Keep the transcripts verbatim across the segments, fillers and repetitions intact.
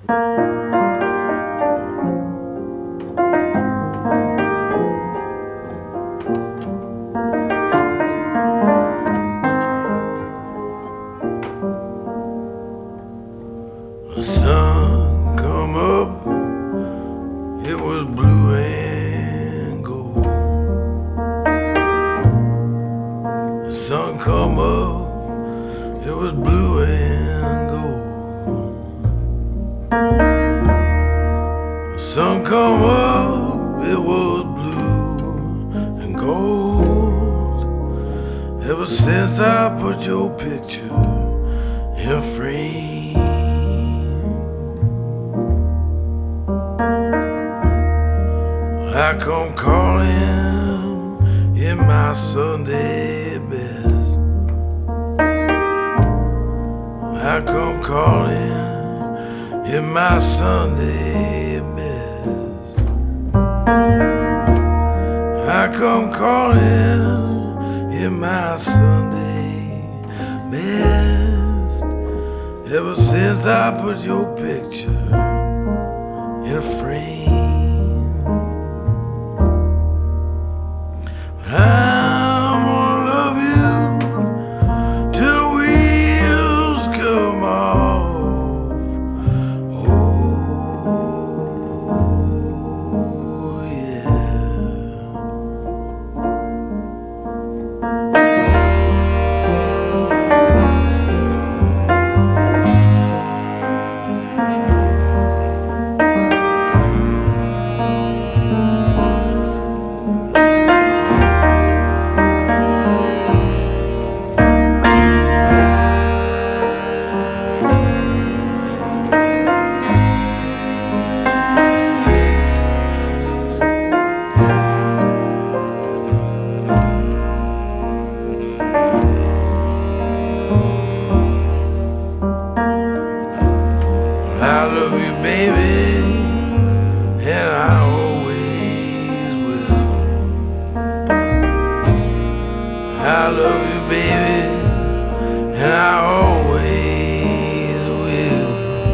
The sun come up, it was blue and gold. The sun come up, it was blue and gold. The sun come up, it was blue and gold. Ever since I put your picture in a frame, I come calling in my Sunday best. I come calling in my Sunday best. I come calling in my Sunday best. Ever since I put your picture in a frame, I'm gonna love you till the wheels come off. Oh, yeah. I love you, baby, and I always will. I love you, baby, and I always will.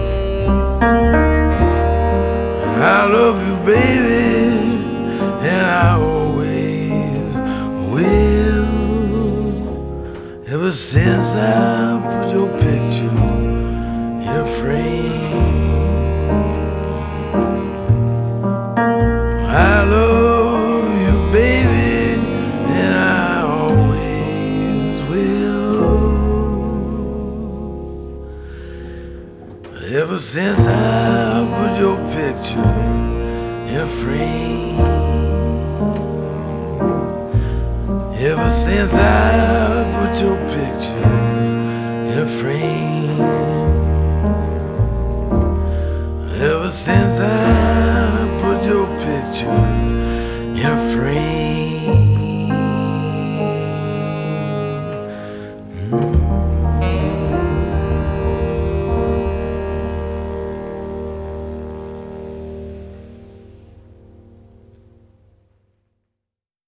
I love you, baby, and I always will. Ever since I put your picture in a frame, I love you, baby, and I always will. Ever since I put your picture in a frame, ever since I put your picture in a frame, ever since I